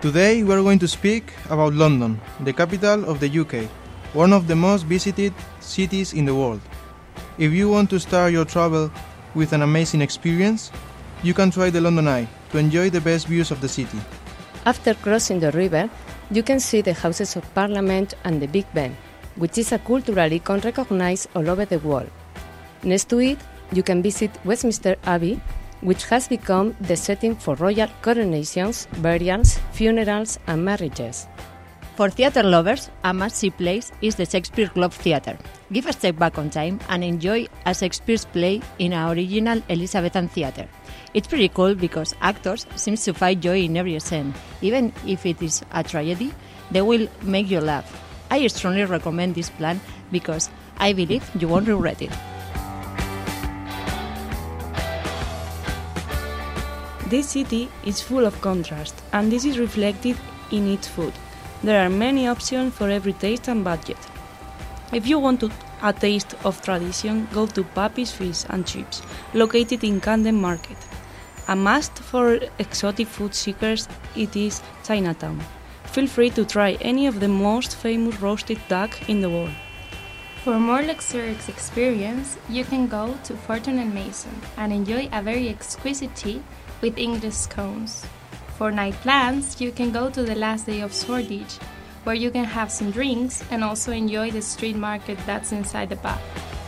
Today we are going to speak about London, the capital of the UK, one of the most visited cities in the world. If you want to start your travel with an amazing experience, you can try the London Eye to enjoy the best views of the city. After crossing the river, you can see the Houses of Parliament and the Big Ben, which is a cultural icon recognized all over the world. Next to it, you can visit Westminster Abbey, which has become the setting for royal coronations, burials, funerals, and marriages. For theatre lovers, a must-see place is the Shakespeare Globe Theatre. Give a step back on time and enjoy a Shakespeare's play in our original Elizabethan theatre. It's pretty cool because actors seem to find joy in every scene. Even if it is a tragedy, they will make you laugh. I strongly recommend this plan because I believe you won't regret it. This city is full of contrast, and this is reflected in its food. There are many options for every taste and budget. If you want a taste of tradition, go to Pappy's Fish and Chips, located in Camden Market. A must for exotic food seekers, it is Chinatown. Feel free to try any of the most famous roasted duck in the world. For more luxurious experience, you can go to Fortnum & Mason and enjoy a very exquisite tea with English scones. For night plans, you can go to the last day of Shoreditch, where you can have some drinks and also enjoy the street market that's inside the pub.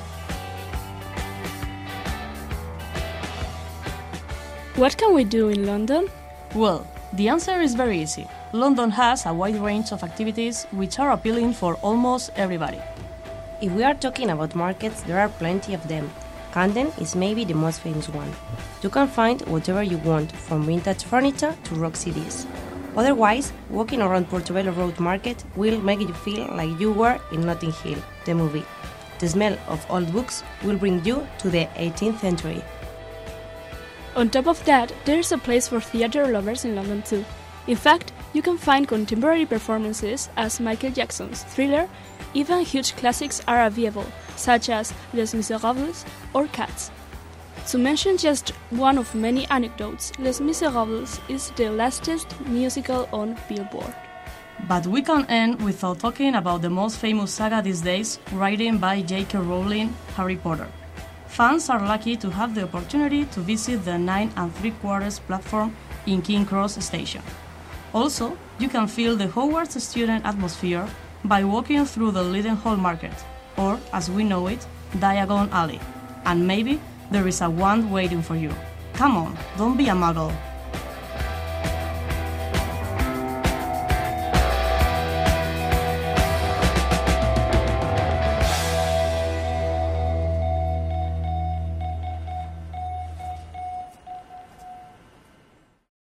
What can we do in London? Well, the answer is very easy. London has a wide range of activities which are appealing for almost everybody. If we are talking about markets, there are plenty of them. Camden is maybe the most famous one. You can find whatever you want, from vintage furniture to rock CDs. Otherwise, walking around Portobello Road Market will make you feel like you were in Notting Hill, the movie. The smell of old books will bring you to the 18th century. On top of that, there is a place for theatre lovers in London too. In fact, you can find contemporary performances as Michael Jackson's Thriller. Even huge classics are available, such as Les Miserables or Cats. To mention just one of many anecdotes, Les Miserables is the latest musical on Billboard. But we can't end without talking about the most famous saga these days, written by J.K. Rowling, Harry Potter. Fans are lucky to have the opportunity to visit the 9 3/4 platform in King's Cross Station. Also, you can feel the Hogwarts student atmosphere by walking through the Leadenhall Market, or, as we know it, Diagon Alley. And maybe there is a wand waiting for you. Come on, don't be a muggle.